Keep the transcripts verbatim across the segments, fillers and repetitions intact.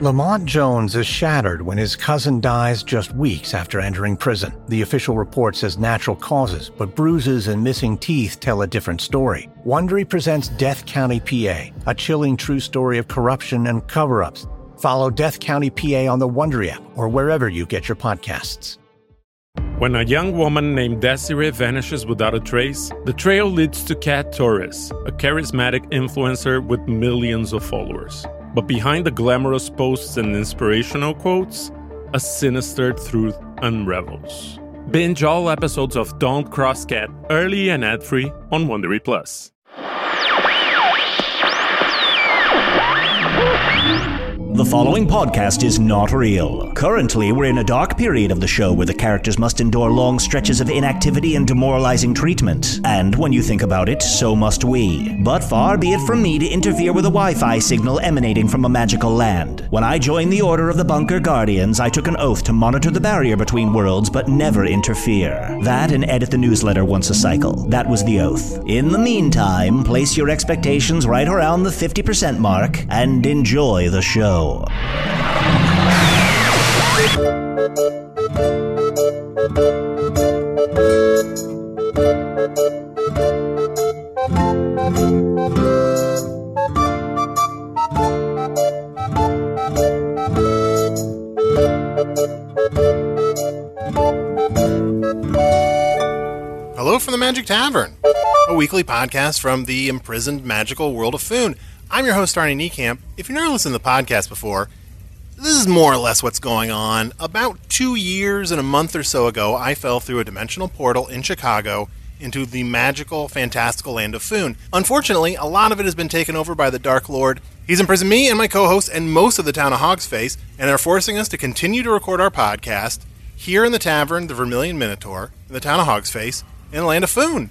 Lamont Jones is shattered when his cousin dies just weeks after entering prison. The official report says natural causes, but bruises and missing teeth tell a different story. Wondery presents Death County, P A, a chilling true story of corruption and cover-ups. Follow Death County, P A on the Wondery app or wherever you get your podcasts. When a young woman named Desiree vanishes without a trace, the trail leads to Kat Torres, a charismatic influencer with millions of followers. But behind the glamorous posts and inspirational quotes, a sinister truth unravels. Binge all episodes of Don't Cross Kat early and ad-free on Wondery Plus. The following podcast is not real. Currently, we're in a dark period of the show where the characters must endure long stretches of inactivity and demoralizing treatment. And when you think about it, so must we. But far be it from me to interfere with a Wi-Fi signal emanating from a magical land. When I joined the Order of the Bunker Guardians, I took an oath to monitor the barrier between worlds but never interfere. That and edit the newsletter once a cycle. That was the oath. In the meantime, place your expectations right around the fifty percent mark and enjoy the show. Hello from the Magic Tavern, a weekly podcast from the imprisoned magical world of Foon. I'm your host, Arnie Niekamp. If you've never listened to the podcast before, this is more or less what's going on. About two years and a month or so ago, I fell through a dimensional portal in Chicago into the magical, fantastical land of Foon. Unfortunately, a lot of it has been taken over by the Dark Lord. He's imprisoned me and my co-host and most of the town of Hogsface, and are forcing us to continue to record our podcast here in the tavern, the Vermilion Minotaur, in the town of Hogsface, in the land of Foon.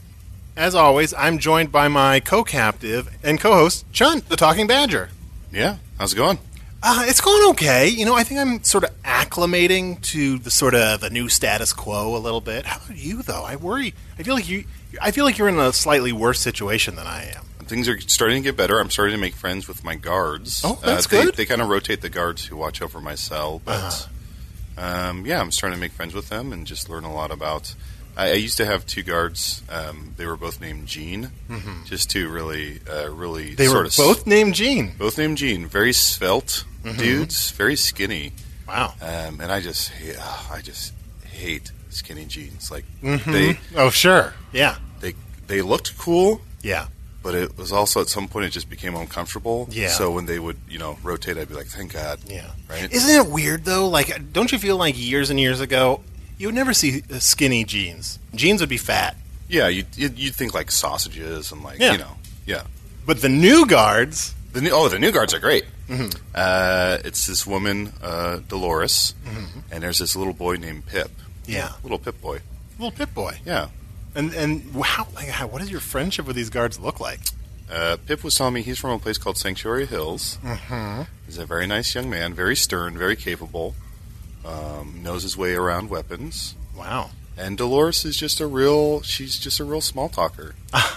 As always, I'm joined by my co-captive and co-host, Chunt, the Talking Badger. Yeah, how's it going? Uh, it's going okay. You know, I think I'm sort of acclimating to the sort of the new status quo a little bit. How are you, though? I worry. I feel like you. I feel like you're in a slightly worse situation than I am. Things are starting to get better. I'm starting to make friends with my guards. Oh, that's uh, they, good. They kind of rotate the guards who watch over my cell, but uh-huh. um, yeah, I'm starting to make friends with them and just learn a lot about. I, I used to have two guards. Um, they were both named Gene. Mm-hmm. Just two really, uh, really. They sort were of both named Gene. Both named Gene. Very svelte mm-hmm. dudes. Very skinny. Wow. Um, and I just, oh, I just hate skinny jeans. Like mm-hmm. they. Oh sure. Yeah. They they looked cool. Yeah. But it was also at some point it just became uncomfortable. Yeah. So when they would, you know, rotate, I'd be like, thank God. Yeah. Right? Isn't it weird, though? Like, don't you feel like years and years ago, you would never see skinny jeans. Jeans would be fat. Yeah, you'd, you'd think like sausages and like, yeah. you know, yeah. But the new guards... The new, oh, the new guards are great. Mm-hmm. Uh, it's this woman, uh, Dolores, mm-hmm. and there's this little boy named Pip. Yeah. Little Pip boy. Little Pip boy. Yeah. And and how, like, how, what does your friendship with these guards look like? Uh, Pip was telling me he's from a place called Sanctuary Hills. Mm-hmm. He's a very nice young man, very stern, very capable, um, knows his way around weapons. Wow. And Dolores is just a real, she's just a real small talker.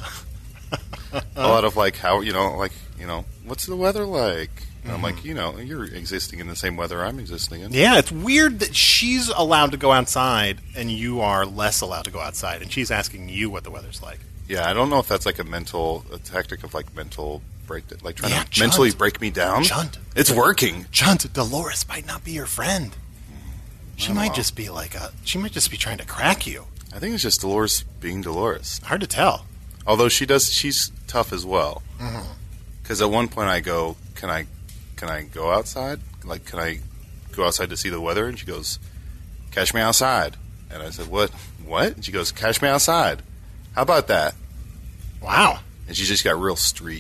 A lot of like, how, you know, like, you know, what's the weather like? And I'm like, you know, you're existing in the same weather I'm existing in. Yeah, it's weird that she's allowed to go outside and you are less allowed to go outside, and she's asking you what the weather's like. Yeah, I don't know if that's like a mental, a tactic of like mental break, like trying yeah, to Chunt. mentally break me down. Chunt. It's working. Chunt, Dolores might not be your friend. She Oh, might wow. just be like a, she might just be trying to crack you. I think it's just Dolores being Dolores. Hard to tell. Although she does, she's tough as well. Mm-hmm. Because at one point I go, can I, can I go outside? Like, can I go outside to see the weather? And she goes, catch me outside. And I said, what? What? And she goes, catch me outside. How about that? Wow. And she just got real street.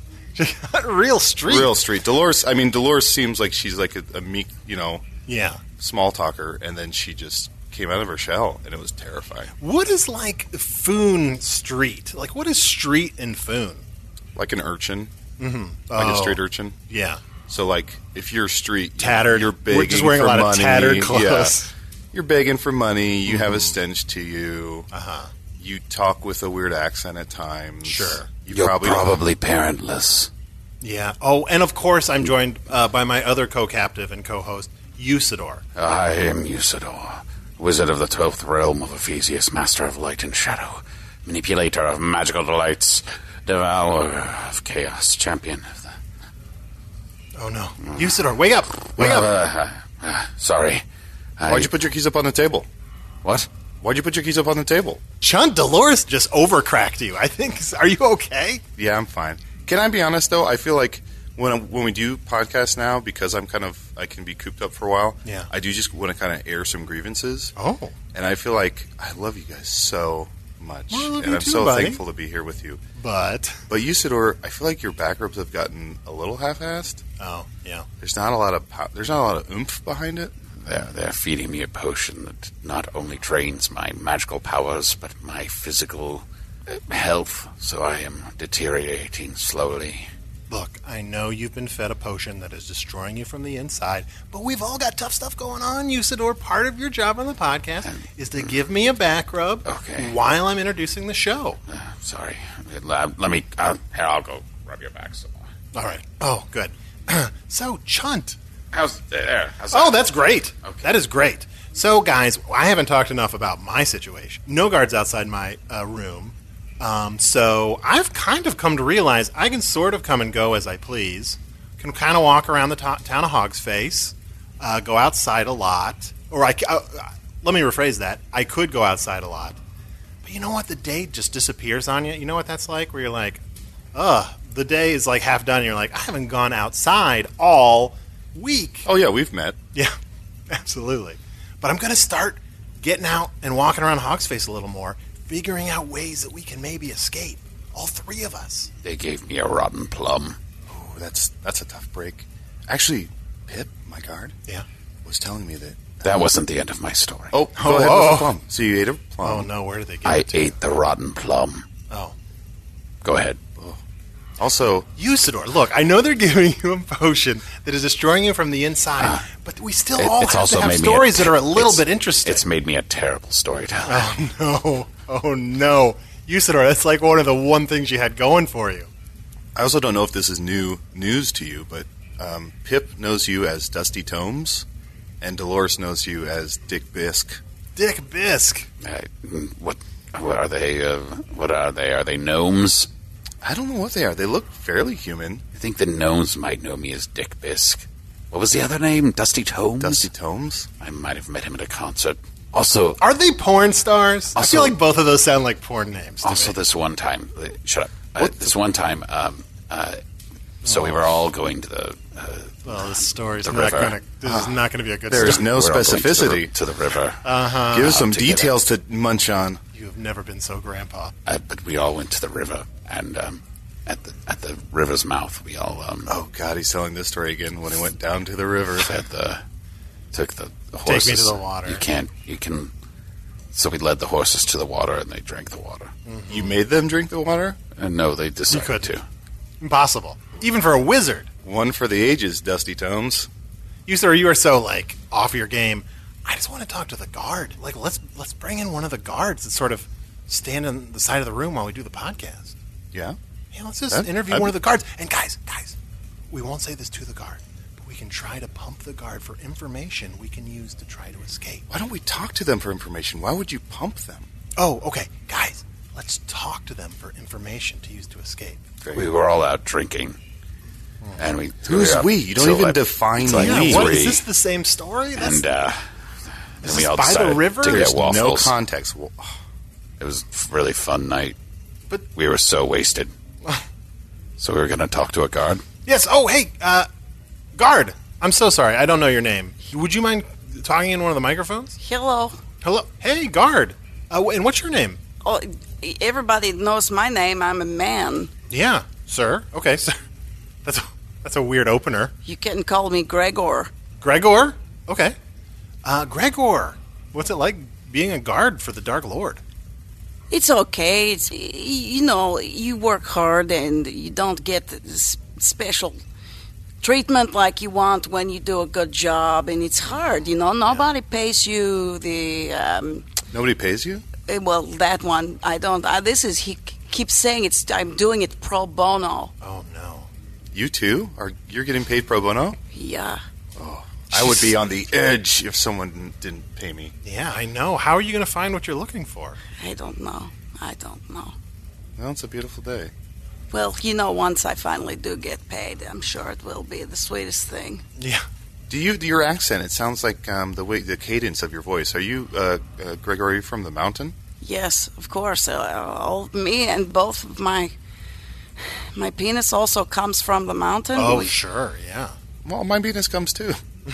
Real street. Real street. Dolores, I mean, Dolores seems like she's like a, a meek, you know, Yeah. small talker. And then she just came out of her shell, and it was terrifying. What is, like, Foon Street? Like, what is street in Foon? Like an urchin. Mm-hmm. Like oh. a straight urchin. Yeah. So, like, if you're street, Tattered. you're begging We're just wearing for a lot money. of tattered clothes. Yeah. You're begging for money. You mm-hmm. have a stench to you. Uh-huh. You talk with a weird accent at times. Sure. You You're probably, probably parentless. Yeah. Oh, and of course I'm joined uh, by my other co-captive and co-host, Usidore. I am Usidore, wizard of the twelfth realm of Ephesius, master of light and shadow, manipulator of magical delights, devourer of chaos, champion of the... Oh, no. Usidore, wake up! Wake uh, up! Uh, uh, sorry. I... Why'd you put your keys up on the table? What? Why'd you put your keys up on the table? Chunt, Dolores just overcracked you, I think. Are you okay? Yeah, I'm fine. Can I be honest, though? I feel like when when we do podcasts now, because I'm kind of, I can be cooped up for a while, yeah. I do just want to kind of air some grievances. Oh. And I feel like I love you guys so much. Well, I love and you I'm too, so buddy. thankful to be here with you. But? But Usidore, I feel like your back rubs have gotten a little half-assed. Oh, yeah. There's not a lot of po- there's not a lot of oomph behind it. They're, they're feeding me a potion that not only drains my magical powers, but my physical uh, health, so I am deteriorating slowly. Look, I know you've been fed a potion that is destroying you from the inside, but we've all got tough stuff going on, Usidore. Part of your job on the podcast Um, is to give me a back rub Okay. while I'm introducing the show. Uh, sorry. Uh, let me... Uh, here, I'll go rub your back some more. All right. Oh, good. So, Chunt. How's... There. How's Oh, that? that's great. Okay. That is great. So, guys, I haven't talked enough about my situation. No guards outside my uh, room. Um, so I've kind of come to realize I can sort of come and go as I please. Can kind of walk around the to- town of Hogsface, uh, go outside a lot. Or I, uh, let me rephrase that. I could go outside a lot. But you know what? The day just disappears on you. You know what that's like? Where you're like, ugh, the day is like half done. And you're like, I haven't gone outside all week. Oh yeah, we've met. Yeah, absolutely. But I'm going to start getting out and walking around Hogsface a little more, figuring out ways that we can maybe escape. All three of us. They gave me a rotten plum. Oh, that's that's a tough break. Actually, Pip, my guard, Yeah. was telling me that. That wasn't the end of my story. Oh, go Oh, ahead oh. with the plum. So you ate a plum. Oh, no, where did they get I it to? ate the rotten plum. Oh. Go ahead. Also, Usidore, look, I know they're giving you a potion that is destroying you from the inside, Uh, but we still It- all it's have also to have made me a stories that ter- are a little it's- bit interesting. It's made me a terrible storyteller. Oh, no. Oh, no. Usidore, that's like one of the one things you had going for you. I also don't know if this is new news to you, but um, Pip knows you as Dusty Tomes, and Dolores knows you as Dick Bisque. Dick Bisque. Uh, what? What are they? Uh, what are they? Are they gnomes? I don't know what they are. They look fairly human. I think the gnomes might know me as Dick Bisque. What was the other name? Dusty Tomes? Dusty Tomes? I might have met him at a concert. Also, Are they porn stars? I Also- feel like both of those sound like porn names to also me. this one time, uh, shut up. Uh, this one time, um, uh, so we were all going to the. Uh, Well, this story's The not river. going to. This is not going to be a good There's story. no we're all going to the specificity. ri- to the, river. Uh-huh. Give us some to get details to munch on. You have never been so grandpa. Uh, but we all went to the river, and um, at the at the river's mouth, we all um, Oh, God, he's telling this story again when he went down to the river. fed the took the, the me horses to the water. You can't. You can. So we led the horses to the water, and they drank the water. You made them drink the water? And no, they decided couldn't. to. Impossible. Even for a wizard. One for the ages, Dusty Tomes. You, sir, you are so, like, off your game. I just want to talk to the guard. Like, let's let's bring in one of the guards and sort of stand on the side of the room while we do the podcast. Yeah? Yeah, let's just That- interview I'd- one of the guards. And guys, guys, we won't say this to the guard, but we can try to pump the guard for information we can use to try to escape. Why don't we talk to them for information? Why would you pump them? Oh, okay. Guys, let's talk to them for information to use to escape. Great. We were all out drinking, and we. Who's we were up we? You don't till even like- define it's like Yeah, we. what, three, is this the same story? That's, And uh, Is then we this all by the decided river? to There's get waffles. no context. Well, It was a really fun night. But- we were so wasted. So we were going to talk to a guard. yes. Oh, hey, uh, guard. I'm so sorry. I don't know your name. Would you mind talking in one of the microphones? Hello. Hello. Hey, guard. Uh, and what's your name? Oh, everybody knows my name. I'm a man. Yeah, sir. Okay, sir. That's a, that's a weird opener. You can call me Gregor. Gregor? Okay. Uh, Gregor, what's it like being a guard for the Dark Lord? It's okay. It's y- you know, you work hard and you don't get s- special treatment like you want when you do a good job, and it's hard. You know, nobody pays you the um, nobody pays you? eh, well, that one I don't. I, this is he keeps saying it's. I'm doing it pro bono. Oh, no. You too? Are you're getting paid pro bono? Yeah. Oh, I would be on the edge if someone didn't pay me. Yeah, I know. How are you going to find what you're looking for? I don't know. I don't know. Well, it's a beautiful day. Well, you know, once I finally do get paid, I'm sure it will be the sweetest thing. Yeah. Do you? Your accent? It sounds like um, the way, the cadence of your voice. Are you, uh, uh, Gregory, from the mountain? Yes, of course. Uh, all, me and both of my my penis also comes from the mountain. Oh, We- sure, yeah. Well, my penis comes too.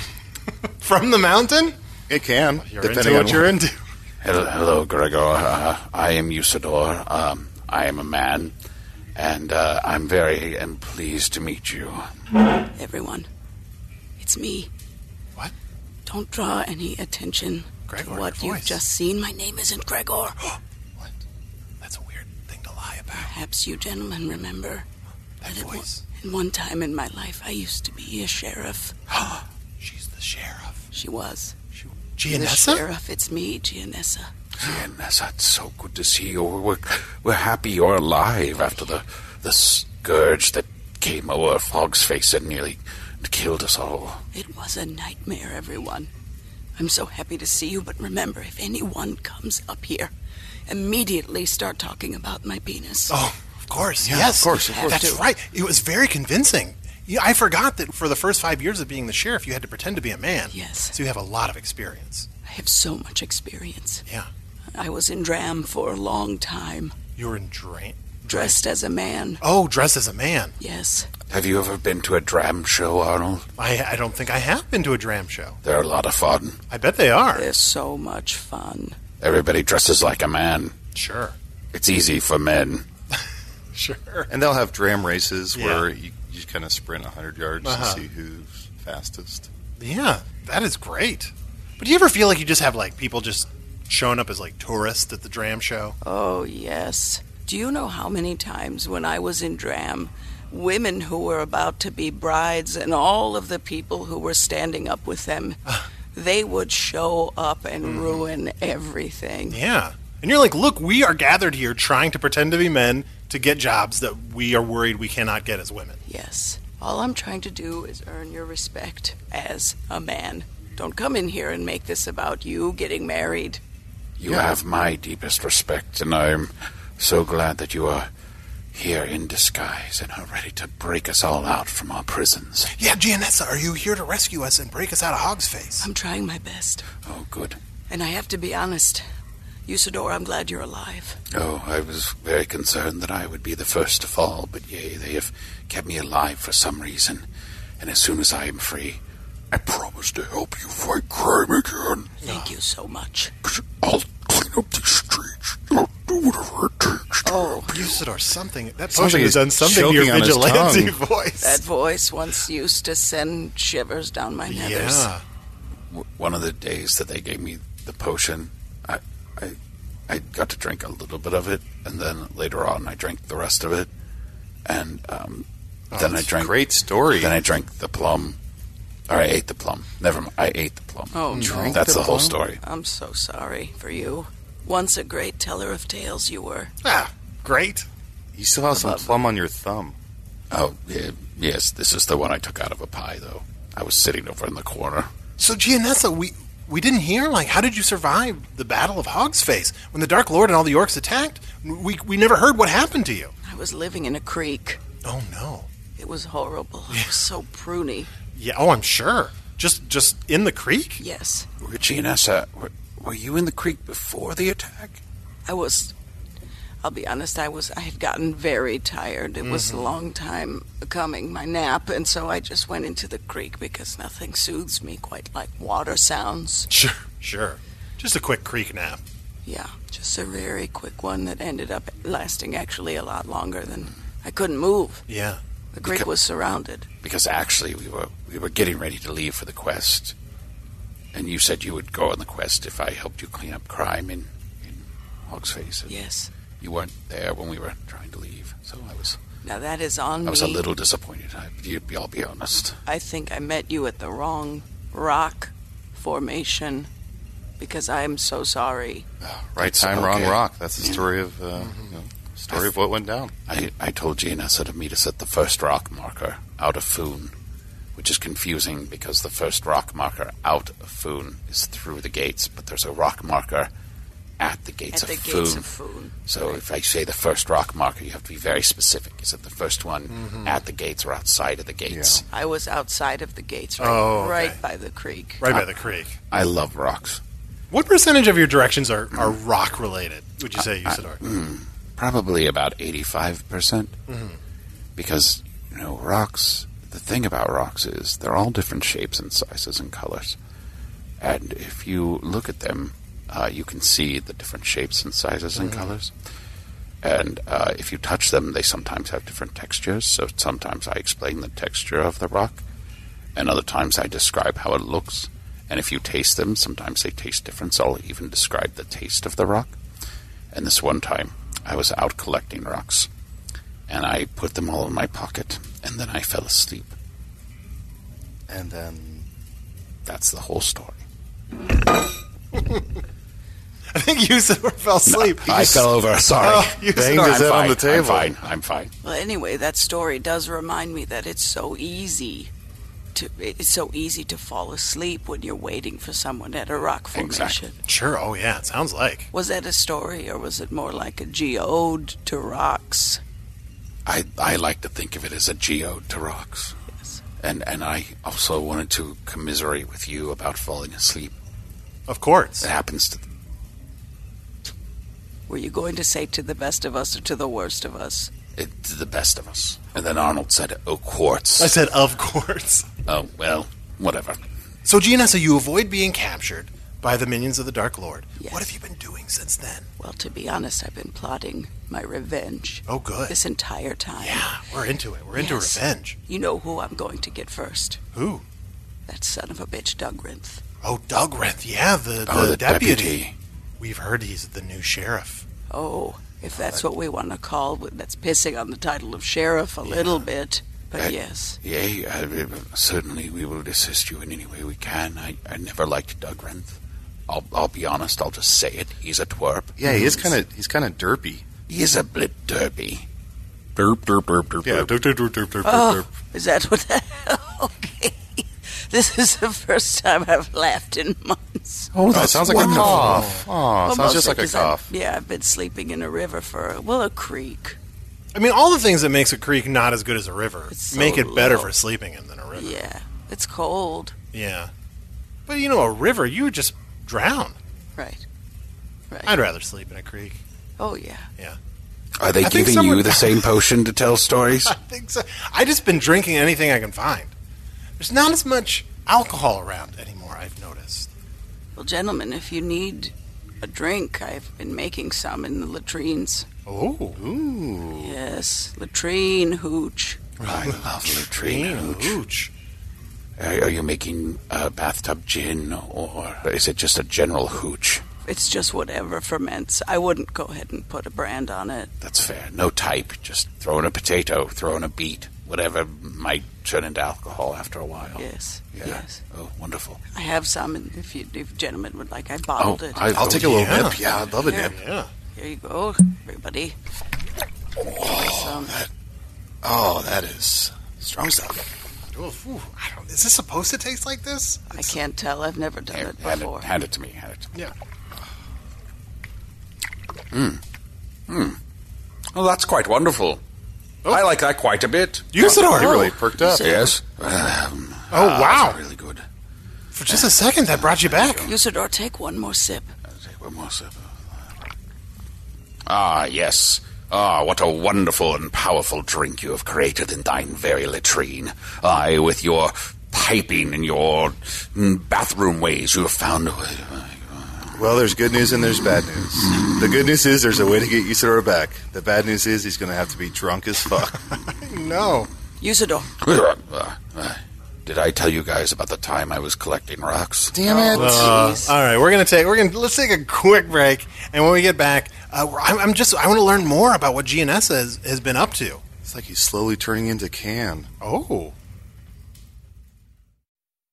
From the mountain? It can, You're depending into on what you're into. Hello, hello Gregor. Uh, I am Usador. Um, I am a man, and uh, I'm very am pleased to meet you. Everyone, it's me. What? Don't draw any attention Gregor, to what your you've voice. just seen. My name isn't Gregor. What? That's a weird thing to lie about. Perhaps you gentlemen remember That that at one, voice. in one time in my life I used to be a sheriff. She's the sheriff. She was. She, The Gianessa? sheriff, it's me, Gianessa. Gianessa, it's so good to see you. We're, we're happy you're alive after the, the scourge that came over Fog's face and nearly killed us all. It was a nightmare, everyone. I'm so happy to see you, but remember, if anyone comes up here, immediately start talking about my penis. Oh, of course. Yeah, yes. of course, of course. That's Have to. right. It was very convincing. Yeah, I forgot that for the first five years of being the sheriff, you had to pretend to be a man. Yes. So you have a lot of experience. I have so much experience. Yeah. I was in Dram for a long time, You were in Drain. dressed as a man. Oh, dressed as a man. Yes. Have you ever been to a dram show, Arnold? I, I don't think I have been to a Dram show. They're a lot of fun. I bet they are. They're so much fun. Everybody dresses like a man. Sure. It's easy for men. Sure. And they'll have dram races Yeah. where you, you kind of sprint one hundred yards Uh-huh. to see who's fastest. Yeah, that is great. But do you ever feel like you just have, like, people just showing up as, like, tourists at the Dram show? Oh, yes. Do you know how many times when I was in Dram, women who were about to be brides and all of the people who were standing up with them, they would show up and ruin everything. Yeah. And you're like, look, we are gathered here trying to pretend to be men to get jobs that we are worried we cannot get as women. Yes. All I'm trying to do is earn your respect as a man. Don't come in here and make this about you getting married. You Yeah. have my deepest respect, and I'm so glad that you are here in disguise and are ready to break us all out from our prisons. Yeah, Gianessa, are you here to rescue us and break us out of Hog's Face? I'm trying my best. Oh, good. And I have to be honest. Usador, I'm glad you're alive. Oh, I was very concerned that I would be the first to fall, but yea, they have kept me alive for some reason. And as soon as I am free, I promise to help you fight crime again. Thank you so much. I'll clean up these streets. I'll do whatever it takes. Oh, Usador, something. That Something potion has is done something to choking your on his vigilante tongue. voice. that voice once used to send shivers down my nethers. yeah. W- One of the days that they gave me the potion, I, I, I got to drink a little bit of it, and then later on I drank the rest of it, and um, then I That's a drank. great story. Then I drank the plum, or I ate the plum. Never mind, I ate the plum. Oh, no. That's the the whole plum? story. I'm so sorry for you. Once a great teller of tales you were. Ah, great. You still have some Above. plum on your thumb. Oh, yeah, yes, this is the one I took out of a pie, though. I was sitting over in the corner. So, Gianessa, we we didn't hear, like, how did you survive the Battle of Hog's Face? When the Dark Lord and all the orcs attacked, we, we never heard what happened to you. I was living in a creek. Oh, no. It was horrible. I was so pruny. Yeah, oh, I'm sure. Just just in the creek? Yes. Gianessa, were, were you in the creek before the attack? I was, I'll be honest, I was, I had gotten very tired. It was a long time coming, my nap, and so I just went into the creek because nothing soothes me quite like water sounds. Sure, sure. Just a quick creek nap. Yeah, just a very quick one that ended up lasting actually a lot longer than I couldn't move. Yeah. The creek Beca- was surrounded. Because actually we were we were getting ready to leave for the quest, and you said you would go on the quest if I helped you clean up crime in in Hog's Face. And Yes. you weren't there when we were trying to leave, so I was Now that is on I was a me. little disappointed. I, you, I'll be honest. I think I met you at the wrong rock formation because I am so sorry. Right It's time, wrong okay. rock. That's the story of uh, you know, Story of what went down. I, I told Gianessa to meet us at the first rock marker out of Foon, which is confusing because the first rock marker out of Foon is through the gates, but there's a rock marker at the gates, At of, the Foon. gates of Foon. So if I say the first rock marker, you have to be very specific. Is it the first one Mm-hmm. at the gates or outside of the gates? I was outside of the gates, right, Oh, okay. right by the creek. Right by the creek. I love rocks. What percentage of your directions are, are rock related? Would you say, Usador? Mm, probably about eighty-five percent. Mm-hmm. Because, you know, rocks, the thing about rocks is they're all different shapes and sizes and colors. And if you look at them, uh, you can see the different shapes and sizes and colors. And uh, if you touch them, they sometimes have different textures. So sometimes I explain the texture of the rock, and other times I describe how it looks. And if you taste them, sometimes they taste different, so I'll even describe the taste of the rock. And this one time, I was out collecting rocks, and I put them all in my pocket, and then I fell asleep. And then That's the whole story. I think Usador fell asleep. I fell over, sorry. Oh, banged Usador. his head I'm on the fine, table. I'm fine, I'm fine. Well, anyway, that story does remind me that it's so easy to it's so easy to fall asleep when you're waiting for someone at a rock formation. Exactly. Sure, oh yeah, it sounds like. Was that a story, or was it more like a geode to rocks? I, I like to think of it as a geode to rocks. Yes. And, and I also wanted to commiserate with you about falling asleep. Of course. It happens to Were you going to say to the best of us or to the worst of us? it, to the best of us. And then Arnold said, oh, quartz. I said, of course. Oh, well, whatever. So, Gianessa, you avoid being captured by the minions of the Dark Lord. Yes. What have you been doing since then? Well, to be honest, I've been plotting my revenge Oh, good. this entire time. Yeah, we're into it. We're into Yes. revenge. You know who I'm going to get first? Who? That son of a bitch, Dugrinth. Oh, Dugrinth. Yeah, the, the, Oh, the deputy. deputy. We've heard he's the new sheriff. Oh, if that's what we want to call, that's pissing on the title of sheriff a little bit. But I- yes, Yea, uh, certainly we will assist you in any way we can. I, I never liked Dugrinth. I'll, I'll be honest, I'll just say it. He's a twerp. Yeah, he is kind of he's kind of derpy. He is a bit derpy. Derp, derp, derp, derp. Yeah, derp, derp, derp, derp, derp, Oh. derp. is that what that... Okay. This is the first time I've laughed in months. Oh, that sounds like a cough. Oh, Well, sounds just mostly like a 'cause I've- cough. yeah, I've been sleeping in a river for, well, a creek. I mean, all the things that makes a creek not as good as a river It's so make it better low. for sleeping in than a river. Yeah, it's cold. Yeah. But, you know, a river, you would just drown. Right. Right. I'd rather sleep in a creek. Oh, yeah. Yeah. Are they I think giving someone- you the same potion to tell stories? I think so. I just been drinking anything I can find. There's not as much alcohol around anymore, I've noticed. Well, gentlemen, if you need a drink, I've been making some in the latrines. Oh. Yes, latrine hooch. I love latrine hooch. Hooch. Are, are you making a bathtub gin, or is it just a general hooch? It's just whatever ferments. I wouldn't go ahead and put a brand on it. That's fair. No type. Just throw in a potato, throw in a beet, whatever might turn into alcohol after a while. Yes, Yeah. yes. Oh, wonderful. I have some, and if you, if gentlemen would like, I bottled Oh, it. I- I'll take a little yeah. nip. Yeah, I'd love a Here. nip. Yeah. Here you go, everybody. Some. Oh, that is strong stuff. Oh, phew. I don't, is this supposed to taste like this? I can't tell. I've never done Hand, it hand before. it, hand it to me. Hand it to me. Yeah. Oh, that's quite wonderful. I like that quite a bit. Usador. He really perked up. Yes. Um, Oh, ah, wow. that's really good. For just a second, that brought you back. Usador, take one more sip. I'll take one more sip. Ah, yes. Ah, what a wonderful and powerful drink you have created in thine very latrine. Aye, with your piping and your mm, bathroom ways, you have found a way. Well, there's good news and there's bad news. The good news is there's a way to get Usador back. The bad news is he's going to have to be drunk as fuck. No. Usador. Uh, uh, Did I tell you guys about the time I was collecting rocks? Damn it. Uh, Jeez. all right, we're gonna take we're gonna let's take a quick break, and when we get back, uh, we're- I'm, I'm just I want to learn more about what Gianessa has, has been up to. It's like he's slowly turning into Can. Oh.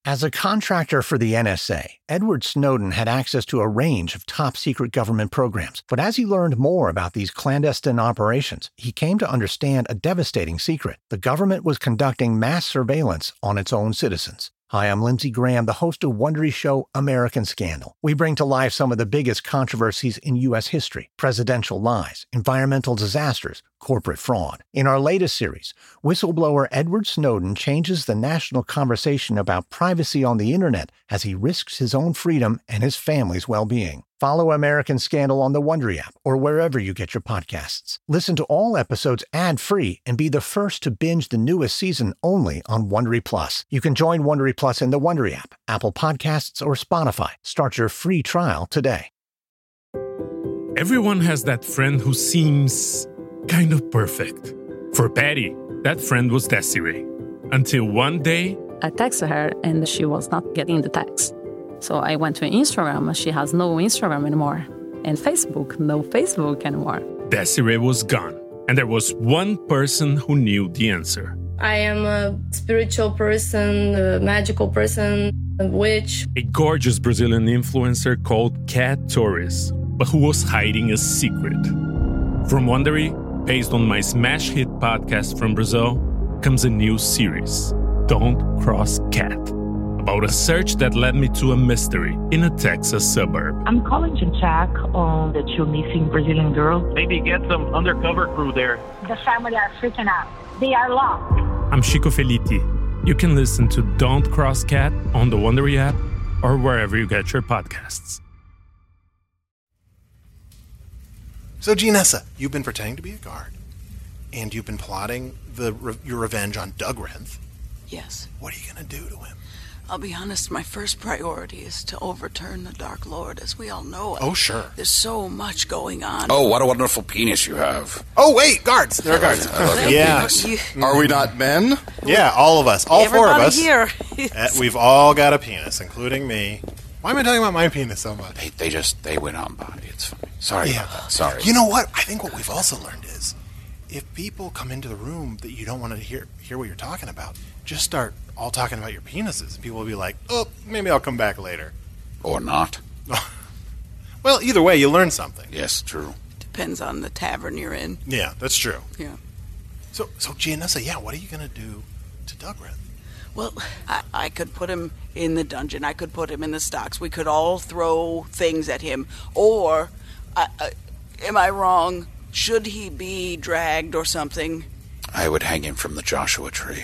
As a contractor for the N S A, Edward Snowden had access to a range of top-secret government programs. But as he learned more about these clandestine operations, he came to understand a devastating secret. The government was conducting mass surveillance on its own citizens. Hi, I'm Lindsey Graham, the host of Wondery show American Scandal. We bring to life some of the biggest controversies in U S history: presidential lies, environmental disasters, corporate fraud. In our latest series, whistleblower Edward Snowden changes the national conversation about privacy on the internet as he risks his own freedom and his family's well-being. Follow American Scandal on the Wondery app or wherever you get your podcasts. Listen to all episodes ad-free and be the first to binge the newest season only on Wondery Plus. You can join Wondery Plus in the Wondery app, Apple Podcasts, or Spotify. Start your free trial today. Everyone has that friend who seems kind of perfect. For Patty, that friend was Desiree. Until one day, I texted her and she was not getting the text. So I went to Instagram. She has no Instagram anymore. And Facebook, no Facebook anymore. Desiree was gone. And there was one person who knew the answer. I am a spiritual person, a magical person, a witch. A gorgeous Brazilian influencer called Cat Torres, but who was hiding a secret. From Wondery, based on my smash hit podcast from Brazil, comes a new series, Don't Cross Cat, about a search that led me to a mystery in a Texas suburb. I'm calling to check on the two missing Brazilian girls. Maybe get some undercover crew there. The family are freaking out. They are lost. I'm Chico Felitti. You can listen to Don't Cross Cat on the Wondery app or wherever you get your podcasts. So, Gianessa, you've been pretending to be a guard, and you've been plotting the re- your revenge on Doug Renth. Yes. What are you going to do to him? I'll be honest, my first priority is to overturn the Dark Lord, as we all know. Oh, sure. There's so much going on. Oh, what a wonderful penis you have. Oh, wait, guards. There are guards. I love yeah. You, Are we not men? Yeah, all of us. All four of us. here. Uh, we've all got a penis, including me. Why am I talking about my penis so much? They, they just, they went on body. It's funny. Sorry Yeah. about that. Sorry. You know what? I think what we've also learned is if people come into the room that you don't want to hear hear what you're talking about, just start all talking about your penises, and people will be like, oh, maybe I'll come back later. Or not. Well, either way, you learn something. Yes, true. Depends on the tavern you're in. Yeah, that's true. Yeah. So, so Gianessa, yeah, what are you going to do to Doug Renth? Well, I, I could put him in the dungeon. I could put him in the stocks. We could all throw things at him. Or, I, I, am I wrong? Should he be dragged or something? I would hang him from the Joshua tree.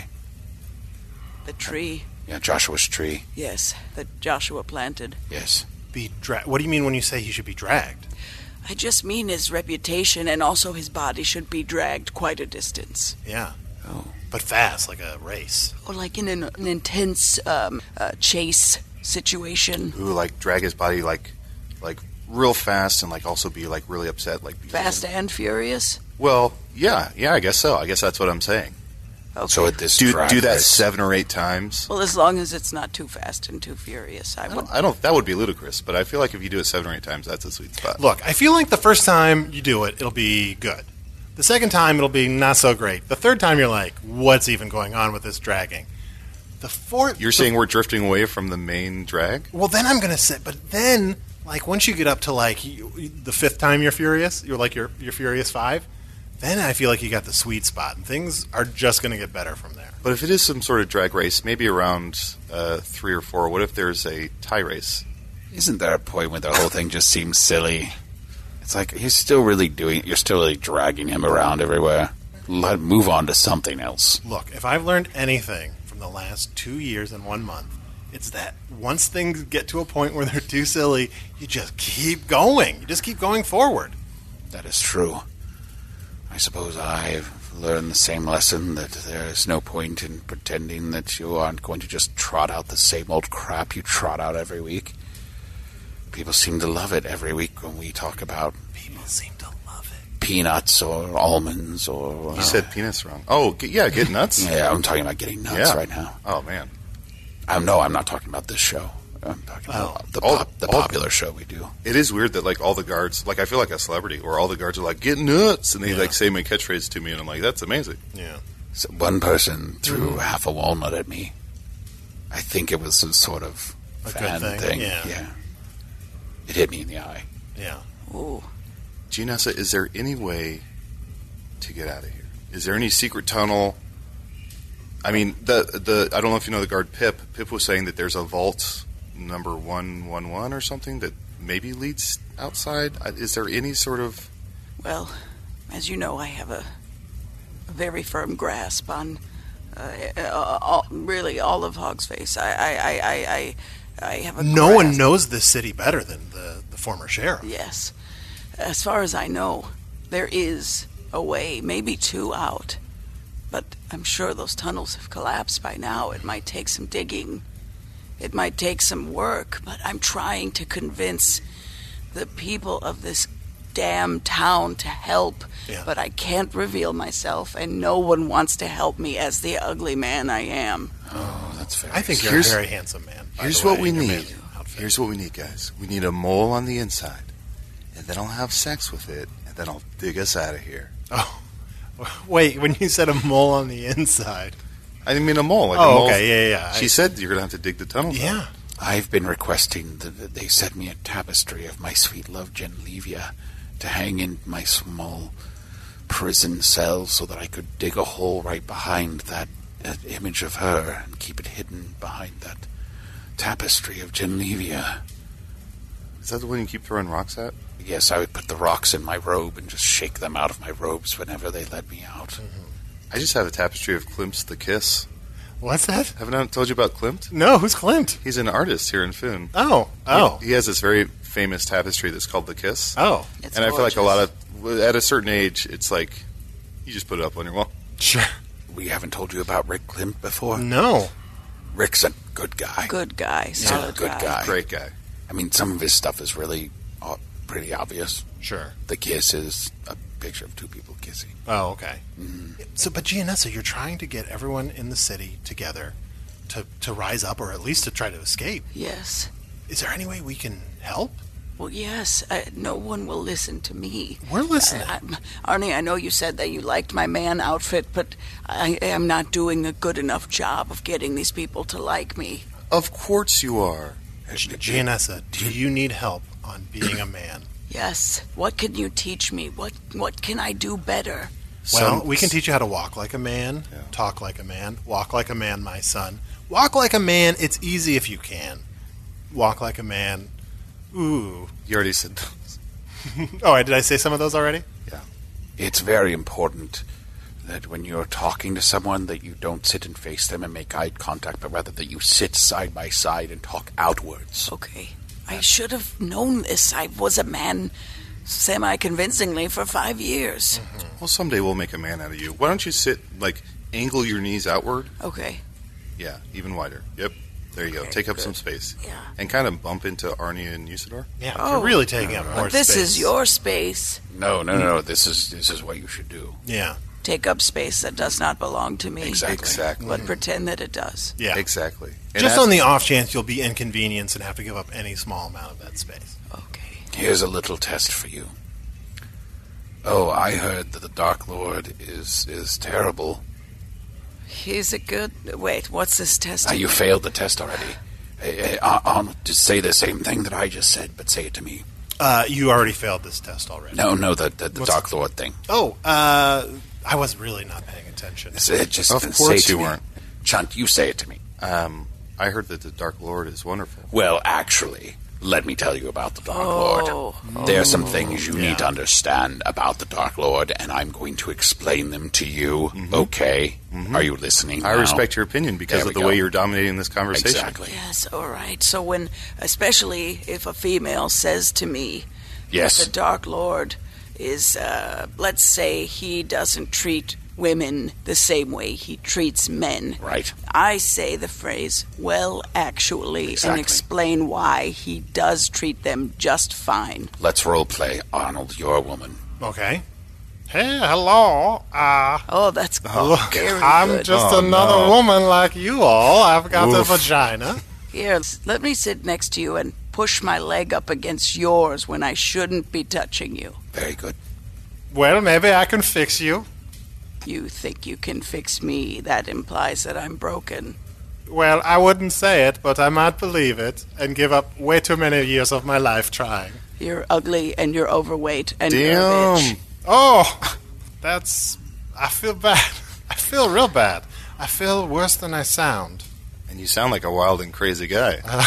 The tree? Yeah, Joshua's tree. Yes, that Joshua planted. Yes. Be dra- What do you mean when you say he should be dragged? I just mean his reputation and also his body should be dragged quite a distance. Yeah. Oh. But fast, like a race. Or like in an, an intense um, uh, chase situation. Who like drag his body like, like real fast and like also be like really upset, like Fast and furious? Well, yeah, yeah, I guess so. I guess that's what I'm saying. Okay. So at this Do drag do that race- seven or eight times. Well, as long as it's not too fast and too furious, I I would. don't, I don't. That would be ludicrous. But I feel like if you do it seven or eight times, that's a sweet spot. Look, I feel like the first time you do it, it'll be good. The second time, it'll be not so great. The third time, you're like, what's even going on with this dragging? The fourth... You're the, saying we're drifting away from the main drag? Well, then I'm going to say... But then, like, once you get up to, like, you, the fifth time you're furious, you're like, you're, you're furious five, then I feel like you got the sweet spot, and things are just going to get better from there. But if it is some sort of drag race, maybe around uh, three or four, what if there's a tie race? Isn't there a point where the whole thing just seems silly? It's like you're still really doing. You're still really dragging him around everywhere. Let move on to something else. Look, if I've learned anything from the last two years and one month, it's that once things get to a point where they're too silly, you just keep going. You just keep going forward. That is true. I suppose I've learned the same lesson that there is no point in pretending that you aren't going to just trot out the same old crap you trot out every week. People seem to love it every week when we talk about People seem to love it. peanuts or almonds or... You uh, said penis wrong. Oh, g- yeah, get nuts? Yeah, I'm talking about getting nuts yeah. right now. Oh, man. Um, no, I'm not talking about this show. I'm talking about Oh. the, All- pop, the all- popular show we do. It is weird that, like, all the guards, like, I feel like a celebrity, where all the guards are like, get nuts, and they, Yeah. like, say my catchphrase to me, and I'm like, that's amazing. Yeah. So one person threw half a walnut at me. I think it was a sort of A good fan thing, thing. yeah. yeah. It hit me in the eye. Yeah. Ooh. Gianessa, is there any way to get out of here? Is there any secret tunnel? I mean, the the I don't know if you know the guard Pip. Pip was saying that there's a vault number one one one or something that maybe leads outside. Is there any sort of... Well, as you know, I have a, a very firm grasp on uh, uh, all, really all of Hogsface. I, I, I, I, I, I have a No grasp. one knows this city better than the, the former sheriff. Yes. As far as I know, there is a way, maybe two out. But I'm sure those tunnels have collapsed by now. It might take some digging. It might take some work, but I'm trying to convince the people of this damn town to help. Yeah. But I can't reveal myself, and no one wants to help me as the ugly man I am. Oh, that's fair. I think you're Here's- a very handsome man. by Here's the what way, we in your need. man outfit. Here's what we need, guys. We need a mole on the inside, and then I'll have sex with it, and then I'll dig us out of here. Oh, wait. When you said a mole on the inside, I didn't mean a mole. Like Oh, a mole. okay, yeah, yeah, yeah. She I- said you're going to have to dig the tunnels out. yeah. I've been requesting that that they send me a tapestry of my sweet love Genlevia to hang in my small prison cell so that I could dig a hole right behind that, that image of her and keep it hidden behind that tapestry of Genlevia. Is that the one you keep throwing rocks at? Yes, I would put the rocks in my robe and just shake them out of my robes whenever they let me out. I just have a tapestry of Klimt's The Kiss. What's that? Haven't I told you about Klimt? No, who's Clint? He's an artist here in Foon. Oh, oh, He, he has this very famous tapestry that's called The Kiss. oh. It's and I feel like a lot gorgeous. of, at a certain age, it's like, you just put it up on your wall. Sure. We haven't told you about Rick Klimt before. No. Rick's a good guy. Good guy, He's a solid good guy. Great guy. I mean, some of his stuff is really uh, pretty obvious. Sure. The kiss is a picture of two people kissing. Oh, okay. Mm-hmm. So, but Gianessa, you're trying to get everyone in the city together to to rise up, or at least to try to escape. Yes. Is there any way we can help? Well, yes. Uh, no one will listen to me. We're listening. I, I, Arnie, I know you said that you liked my man outfit, but I am not doing a good enough job of getting these people to like me. Of course you are. Gianessa, do you need help on being a man? Yes. What can you teach me? What What can I do better? Well, Some- we can teach you how to walk like a man, talk like a man, walk like a man, my son. Walk like a man. It's easy if you can. Walk like a man. Ooh. You already said those. Oh, did I say some of those already? Yeah. It's very important that when you're talking to someone that you don't sit and face them and make eye contact, but rather that you sit side by side and talk outwards. Okay. I should have known this. I was a man semi-convincingly for five years. Well, someday we'll make a man out of you. Why don't you sit, like, angle your knees outward? Okay. Yeah, even wider. Yep. There you go. Okay, Take up good. some space. Yeah. And kind of bump into Arnie and Usador. Yeah, Oh. you're really taking up more But this space. is your space. No, no, no. This is this is what you should do. Yeah, Take up space that does not belong to me. Exactly. Exactly. But pretend that it does. yeah. Exactly. And Just ask- on the off chance you'll be inconvenienced and have to give up any small amount of that space. Okay. Here's a little test for you. Oh, I heard that the Dark Lord is is terrible. Is it good? Wait, what's this test? Uh, you failed the test already. Uh, uh, Arnold, just say the same thing that I just said, but say it to me. Uh, you already failed this test already. No, no, the the, the What's- Dark Lord thing. Oh, uh, I was really not paying attention. Say it, just Of say course it to you me. weren't. Chunt, you say it to me. Um, I heard that the Dark Lord is wonderful. Well, actually, let me tell you about the Dark Oh. Lord. There are some things you need to understand about the Dark Lord, and I'm going to explain them to you. Okay? Are you listening? I now? respect your opinion because There of we the way go. you're dominating this conversation. Exactly. Yes, all right. So when, especially if a female says to me, Yes. the Dark Lord is, uh, let's say he doesn't treat women the same way he treats men. Right. I say the phrase, well, actually, Exactly. and explain why he does treat them just fine. Let's role play. Arnold, you're a woman. Okay. Hey, hello. Uh, Oh, that's look, very I'm good. just Oh, another no. woman like you all. I've got Oof. a vagina. Here, let me sit next to you and push my leg up against yours when I shouldn't be touching you. Very good. Well, maybe I can fix you. You think you can fix me? That implies that I'm broken. Well, I wouldn't say it, but I might believe it and give up way too many years of my life trying. You're ugly and you're overweight and Damn. you're a bitch. Oh, that's... I feel bad. I feel real bad. I feel worse than I sound. And you sound like a wild and crazy guy. Uh,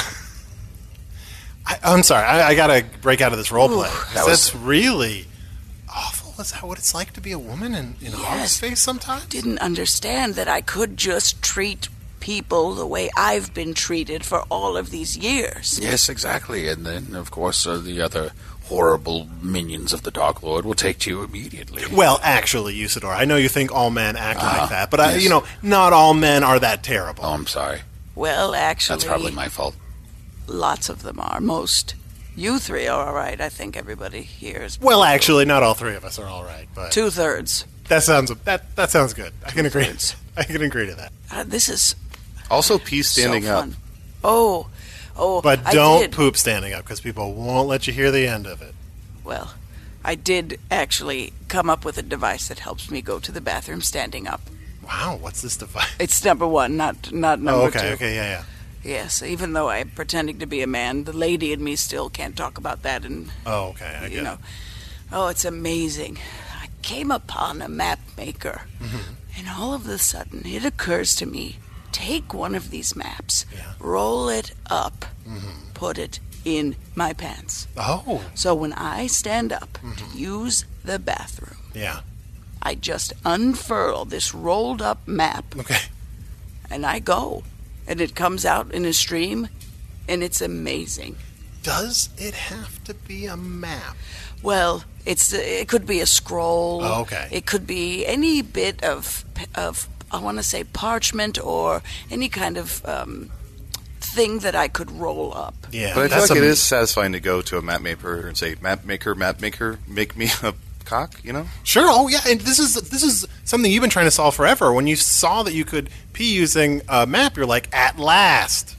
I, I'm sorry. I, I got to break out of this role play. That That's was- really awful. Is that what it's like to be a woman in, in Yes. horror space sometimes? Didn't understand that I could just treat people the way I've been treated for all of these years. Yes, exactly. And then, of course, uh, the other horrible minions of the Dark Lord will take to you immediately. Well, actually, Usador, I know you think all men act Ah, like that, but, I, yes. you know, not all men are that terrible. Oh, I'm sorry. Well, actually, That's probably my fault. lots of them are. Most. You three are all right. I think everybody here is. Well, actually, not all three of us are all right, but Two thirds. that sounds that that sounds good. I can agree. I can agree to that. Uh, this is Also, pee standing so up. fun. Oh, oh. But I don't did. poop standing up because people won't let you hear the end of it. Well, I did actually come up with a device that helps me go to the bathroom standing up. Wow, what's this device? It's number one, not not number Oh, okay, two. okay, yeah, yeah. Yes, even though I'm pretending to be a man, the lady in me still can't talk about that. And Oh, okay, I you get know, it. oh, it's amazing. I came upon a map maker, Mm-hmm. and all of a sudden it occurs to me: take one of these maps, roll it up, put it in my pants. Oh, So when I stand up Mm-hmm. to use the bathroom, yeah. I just unfurl this rolled up map, Okay. and I go, and it comes out in a stream, and it's amazing. Does it have to be a map? Well, it's it could be a scroll. Oh, okay. It could be any bit of of I want to say parchment or any kind of um, thing that I could roll up. Yeah, But I feel that's like a- it is satisfying to go to a map maker and say, map maker, map maker, make me a cock, you know? Sure. Oh, yeah. And this is this is something you've been trying to solve forever. When you saw that you could pee using a map, you're like, at last.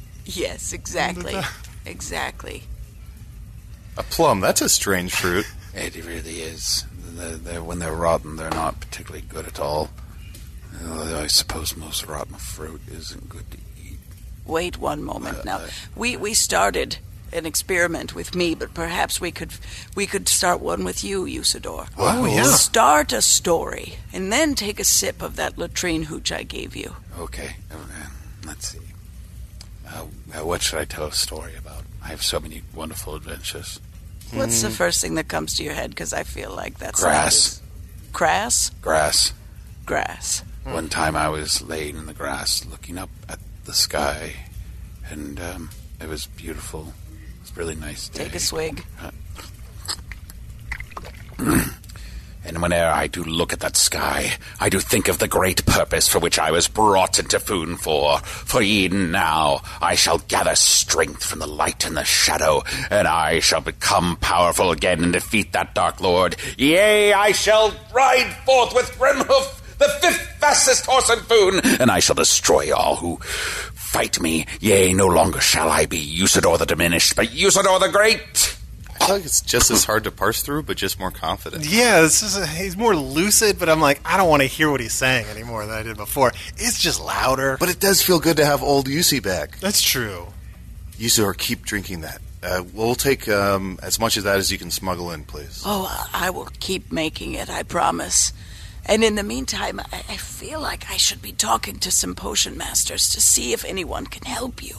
Yes, exactly, exactly. A plum, that's a strange fruit. It really is. They're, they're, when they're rotten, they're not particularly good at all. Uh, I suppose most rotten fruit isn't good to eat. Wait one moment Uh, now. uh, We we started an experiment with me, but perhaps we could we could start one with you, Usador. Oh, yeah. Start a story, and then take a sip of that latrine hooch I gave you. Okay, okay. Let's see. Uh, uh, what should I tell a story about? I have so many wonderful adventures. What's the first thing that comes to your head? Because I feel like that's Grass. Grass. Grass. Grass. One time I was laying in the grass looking up at the sky, and um, it was beautiful. It was a really nice day. Take a swig. And whenever I do look at that sky, I do think of the great purpose for which I was brought into Foon for. For even now I shall gather strength from the light and the shadow, and I shall become powerful again and defeat that Dark Lord. Yea, I shall ride forth with Grimhoof, the fifth fastest horse in Foon, and I shall destroy all who fight me. Yea, no longer shall I be Usador the Diminished, but Usador the Great. I feel like it's just as hard to parse through, but just more confident. Yeah, this is a, he's more lucid, but I'm like, I don't want to hear what he's saying anymore than I did before. It's just louder. But it does feel good to have old U C back. That's true. Usador, keep drinking that. Uh, we'll take um, as much of that as you can smuggle in, please. Oh, I will keep making it, I promise. And in the meantime, I, I feel like I should be talking to some potion masters to see if anyone can help you.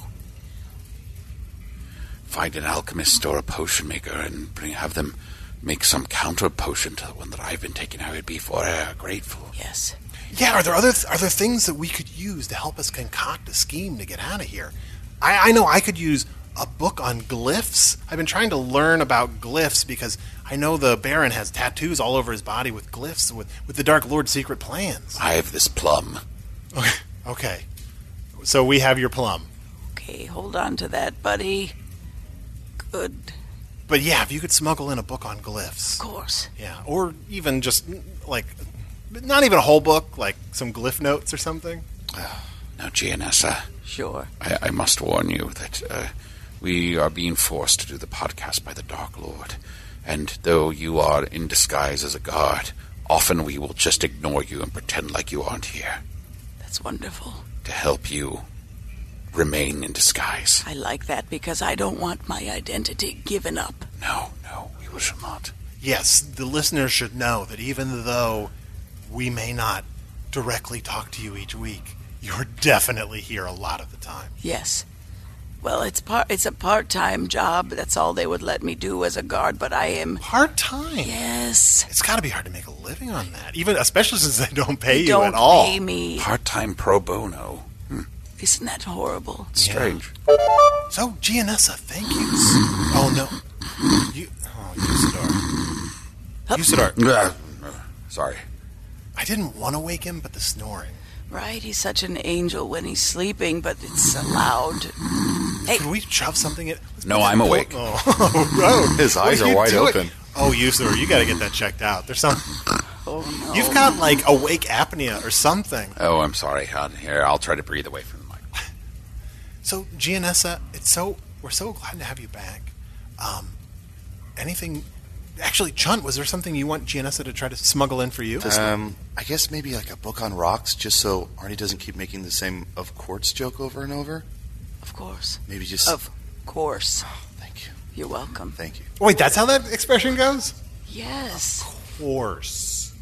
Find an alchemist or a potion maker and bring have them make some counter potion to the one that I've been taking. I would be forever grateful. Yes. Yeah, are there other are there things that we could use to help us concoct a scheme to get out of here? I, I know I could use a book on glyphs. I've been trying to learn about glyphs because I know the Baron has tattoos all over his body with glyphs with, with the Dark Lord's secret plans. I have this plum. Okay. Okay. So we have your plum. Okay, hold on to that, buddy. Good. But yeah, if you could smuggle in a book on glyphs. Of course. Yeah, or even just like not even a whole book, like some glyph notes or something. Now, Gianessa. Sure. I, I must warn you that uh, we are being forced to do the podcast by the Dark Lord. And though you are in disguise as a guard, often we will just ignore you and pretend like you aren't here. That's wonderful. To help you, remain in disguise. I like that because I don't want my identity given up. No, no, we will not. Yes, the listeners should know that even though we may not directly talk to you each week, you're definitely here a lot of the time. Yes. Well, it's part. It's a part-time job. That's all they would let me do as a guard, but I am... Part-time? Yes. It's got to be hard to make a living on that, even especially since they don't pay they you don't at all. Pay me. Part-time pro bono. Hmm. Isn't that horrible? It's strange. Yeah. So, Gianessa, thank you. Oh, no. You, oh, Usador. Usador. Uh, sorry. I didn't want to wake him, but the snoring. Right, he's such an angel when he's sleeping, but it's loud. Hey. Can we shove something in? No, I'm awake. Oh, oh, his eyes are wide doing? open. Oh, Usador, you got to get that checked out. There's some... Oh, no. You've got, like, awake apnea or something. Oh, I'm sorry, hon. Here, I'll try to breathe away from the mic. So, Gianessa, it's so... We're so glad to have you back. Um, anything... Actually, Chunt, was there something you want Gianessa to try to smuggle in for you? Um, I guess maybe like a book on rocks, just so Arnie doesn't keep making the same of quartz joke over and over. Of course. Maybe just... Of course. Oh, thank you. You're welcome. Thank you. Wait, that's how that expression goes? Yes. Of course.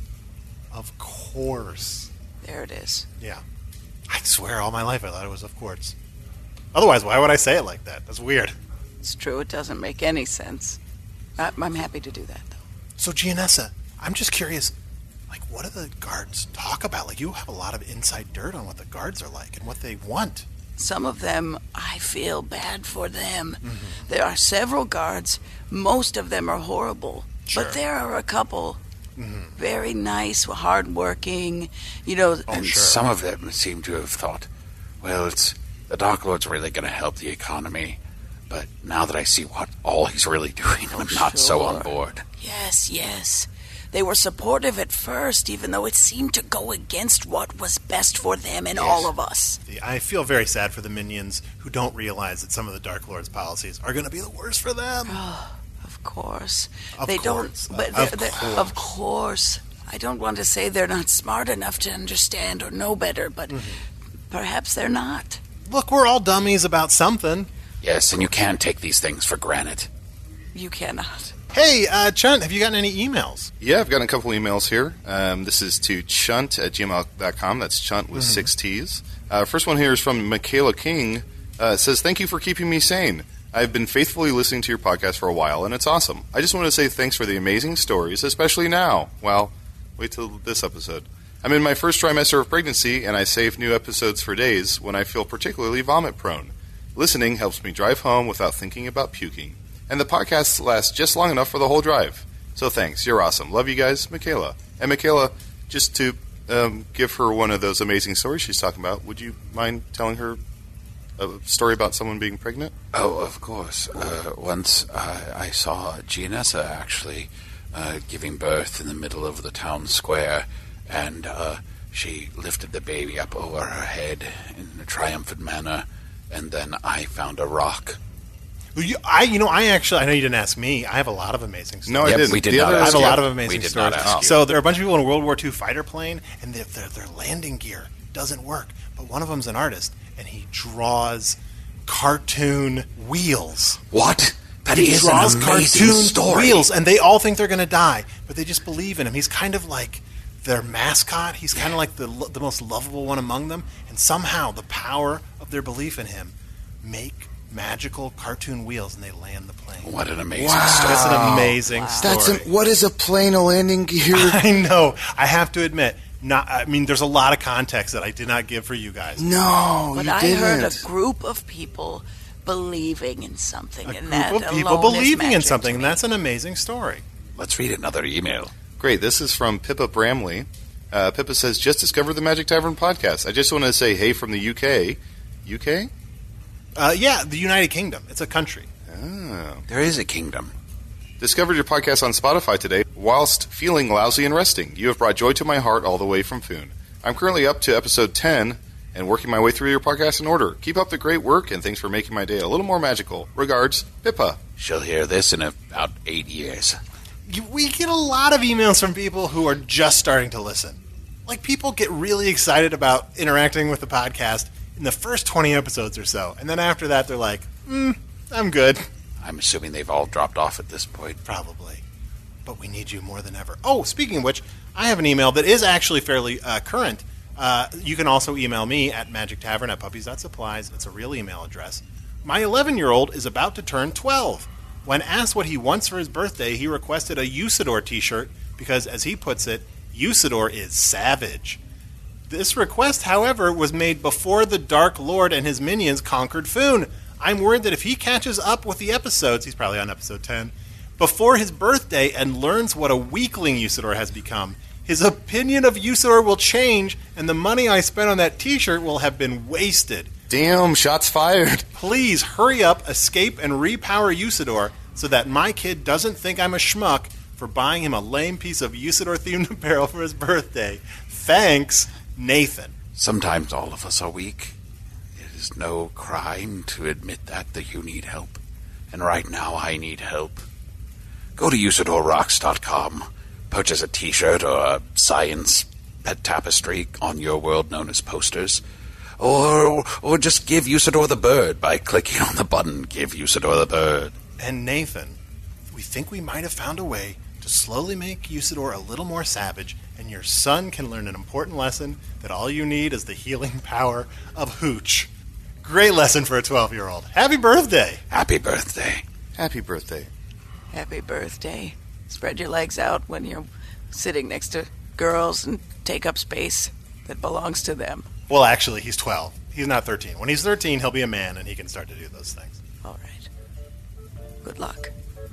Of course. There it is. Yeah. I swear all my life I thought it was of quartz. Otherwise, why would I say it like that? That's weird. It's true. It doesn't make any sense. I, I'm happy to do that, though. So, Gianessa, I'm just curious, like, what do the guards talk about? Like, you have a lot of inside dirt on what the guards are like and what they want. Some of them, I feel bad for them. Mm-hmm. There are several guards. Most of them are horrible. Sure. But there are a couple Mm-hmm. very nice, hardworking, you know. Oh, And sure. some of them seem to have thought, well, it's the Dark Lord's really going to help the economy. But now that I see what all he's really doing, I'm not so sure. on board. Yes, yes. They were supportive at first, even though it seemed to go against what was best for them and Yes. all of us. I feel very sad for the minions who don't realize that some of the Dark Lord's policies are going to be the worst for them. Of course. Of they course. don't. But Of they're- they're- course. of course. I don't want to say they're not smart enough to understand or know better, but perhaps they're not. Look, we're all dummies about something. Yes, and you can't take these things for granted. You cannot. Hey, uh, Chunt, have you gotten any emails? Yeah, I've gotten a couple emails here. Um, this is to chunt at gmail dot com. That's chunt with Mm-hmm. six T's. Uh, first one here is from Michaela King. Uh, it says, thank you for keeping me sane. I've been faithfully listening to your podcast for a while, and it's awesome. I just want to say thanks for the amazing stories, especially now. Well, wait till this episode. I'm in my first trimester of pregnancy, and I save new episodes for days when I feel particularly vomit-prone. Listening helps me drive home without thinking about puking. And the podcasts last just long enough for the whole drive. So thanks. You're awesome. Love you guys, Michaela. And Michaela, just to um, give her one of those amazing stories she's talking about, would you mind telling her a story about someone being pregnant? Oh, of course. Uh, once uh, I saw Gianessa actually uh, giving birth in the middle of the town square, and uh, she lifted the baby up over her head in a triumphant manner, and then I found a rock. You, I, you know, I actually, I know you didn't ask me. I have a lot of amazing stories. No, I Yep, didn't. we did The not other- I have a ask lot you. of amazing We did stories. not ask you. So there are a bunch of people in a World War Two fighter plane, and their, their, their landing gear doesn't work. But one of them's an artist, and he draws cartoon wheels. What? That He is draws an amazing cartoon story. wheels, and they all think they're going to die, but they just believe in him. He's kind of like their mascot. He's kind of like the lo- the most lovable one among them, and somehow the power of their belief in him make magical cartoon wheels, and they land the plane. What an amazing Wow. story. That's an amazing That's story. an, what is a plane, a landing gear? I know. I have to admit, not. I mean, there's a lot of context that I did not give for you guys. No, But you I didn't. heard a group of people believing in something, A and group that of people alone is believing in magic something, to and me. that's an amazing story. Let's read another email. Great. This is from Pippa Bramley. Uh, Pippa says, just discovered the Magic Tavern podcast. I just want to say hey from the U K. U K? Uh, yeah, the United Kingdom. It's a country. Oh. There is a kingdom. Discovered your podcast on Spotify today whilst feeling lousy and resting. You have brought joy to my heart all the way from Foon. I'm currently up to episode ten and working my way through your podcast in order. Keep up the great work, and thanks for making my day a little more magical. Regards, Pippa. She'll hear this in about eight years. You, we get a lot of emails from people who are just starting to listen. Like, people get really excited about interacting with the podcast in the first twenty episodes or so. And then after that, they're like, mm, I'm good. I'm assuming they've all dropped off at this point. Probably. But we need you more than ever. Oh, speaking of which, I have an email that is actually fairly uh, current. Uh, you can also email me at magic tavern at puppies dot supplies. It's a real email address. My eleven-year-old is about to turn twelve. When asked what he wants for his birthday, he requested a Usador t-shirt because, as he puts it, Usador is savage. This request, however, was made before the Dark Lord and his minions conquered Foon. I'm worried that if he catches up with the episodes, he's probably on episode ten, before his birthday and learns what a weakling Usador has become, his opinion of Usador will change, and the money I spent on that t-shirt will have been wasted. Damn, shots fired. Please hurry up, escape, and repower Usador so that my kid doesn't think I'm a schmuck for buying him a lame piece of Usador-themed apparel for his birthday. Thanks, Nathan. Sometimes all of us are weak. It is no crime to admit that, that you need help. And right now I need help. Go to Usador Rocks dot com. Purchase a t-shirt or a science pet tapestry on your world known as posters. Or or just give Usador the bird by clicking on the button, Give Usador the bird. And Nathan, we think we might have found a way to slowly make Usador a little more savage, and your son can learn an important lesson that all you need is the healing power of hooch. Great lesson for a twelve-year-old. Happy birthday! Happy birthday. Happy birthday. Happy birthday. Spread your legs out when you're sitting next to girls and take up space that belongs to them. Well, actually, he's twelve. He's not thirteen. When he's thirteen, he'll be a man and he can start to do those things. All right. Good luck.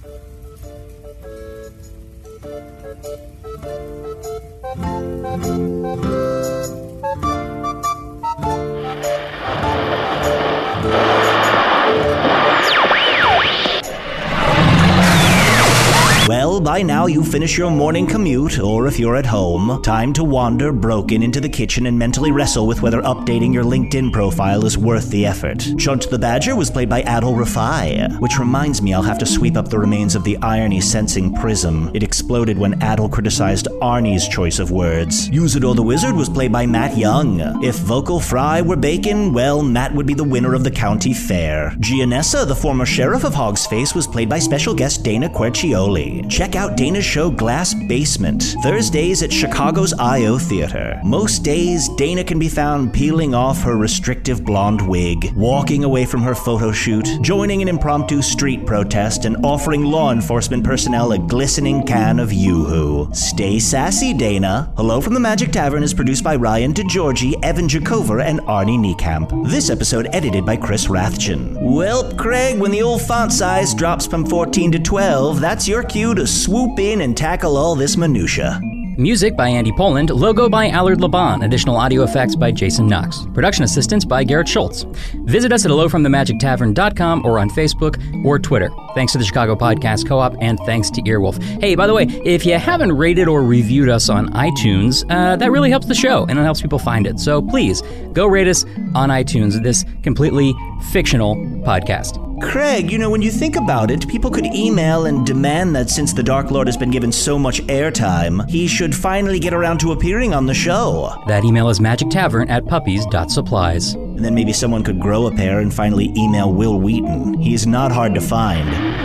Well, by now you finish your morning commute, or if you're at home, time to wander broken into the kitchen and mentally wrestle with whether updating your LinkedIn profile is worth the effort. Chunt the Badger was played by Adol Rafai, which reminds me I'll have to sweep up the remains of the irony-sensing prism. It exploded when Adol criticized Arnie's choice of words. Usador the Wizard was played by Matt Young. If vocal fry were bacon, well, Matt would be the winner of the county fair. Gianessa, the former sheriff of Hogsface, was played by special guest Dana Quercioli. Check out Dana's show Glass Basement, Thursdays at Chicago's I O Theater. Most days, Dana can be found peeling off her restrictive blonde wig, walking away from her photo shoot, joining an impromptu street protest, and offering law enforcement personnel a glistening can of Yoo-hoo. Stay sassy, Dana. Hello from the Magic Tavern is produced by Ryan DeGiorgi, Evan Jacover, and Arnie Niekamp. This episode edited by Chris Rathjen. Well, Craig, when the old font size drops from fourteen to twelve, that's your cue to swoop in and tackle all this minutia. Music by Andy Poland, logo by Allard Laban, additional audio effects by Jason Knox, production assistance by Garrett Schultz. Visit us at hello from the magic tavern dot com or on Facebook or Twitter. Thanks to the Chicago Podcast Co-op and thanks to Earwolf. Hey, by the way, if you haven't rated or reviewed us on iTunes, uh, that really helps the show and it helps people find it. So please, go rate us on iTunes, this completely fictional podcast. Craig, you know, when you think about it, people could email and demand that since the Dark Lord has been given so much airtime, he should finally get around to appearing on the show. That email is magic tavern at puppies dot supplies. And then maybe someone could grow a pair and finally email Will Wheaton. He's not hard to find.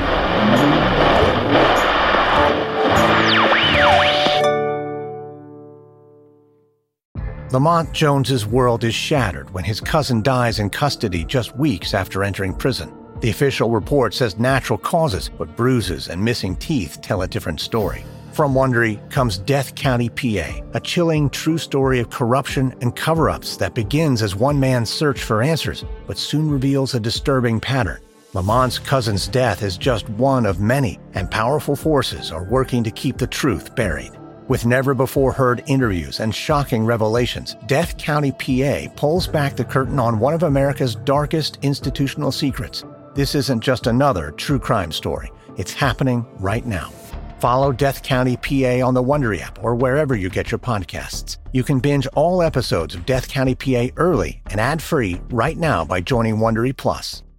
Lamont Jones's world is shattered when his cousin dies in custody just weeks after entering prison. The official report says natural causes, but bruises and missing teeth tell a different story. From Wondery comes Death County, P A, a chilling true story of corruption and cover-ups that begins as one man's search for answers, but soon reveals a disturbing pattern. Lamont's cousin's death is just one of many, and powerful forces are working to keep the truth buried. With never-before-heard interviews and shocking revelations, Death County, P A pulls back the curtain on one of America's darkest institutional secrets. This isn't just another true crime story. It's happening right now. Follow Death County, P A on the Wondery app or wherever you get your podcasts. You can binge all episodes of Death County, P A early and ad-free right now by joining Wondery Plus.